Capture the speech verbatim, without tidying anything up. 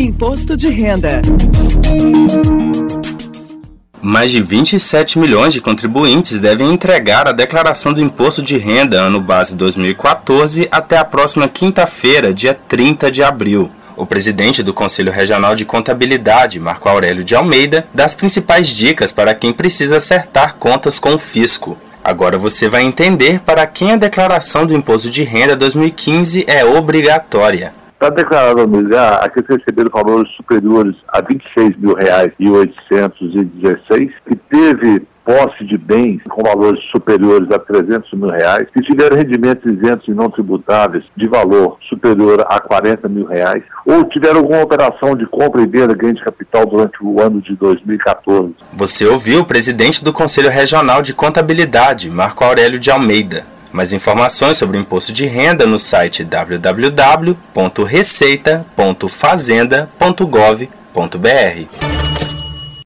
Imposto de Renda. Mais de vinte e sete milhões de contribuintes devem entregar a declaração do Imposto de Renda ano base dois mil e quatorze até a próxima quinta-feira, dia trinta de abril. O presidente do Conselho Regional de Contabilidade, Marco Aurélio de Almeida, dá as principais dicas para quem precisa acertar contas com o fisco. Agora você vai entender para quem a declaração do Imposto de Renda dois mil e quinze é obrigatória. Está declarado a obrigar aqueles que receberam valores superiores a vinte e seis mil reais e oitocentos e dezesseis, que teve posse de bens com valores superiores a trezentos mil reais, que tiveram rendimentos isentos e não tributáveis de valor superior a quarenta mil reais, ou tiveram alguma operação de compra e venda ganho de capital durante o ano de dois mil e quatorze. Você ouviu o presidente do Conselho Regional de Contabilidade, Marco Aurélio de Almeida. Mais informações sobre o imposto de renda no site w w w ponto receita ponto fazenda ponto gov ponto b r.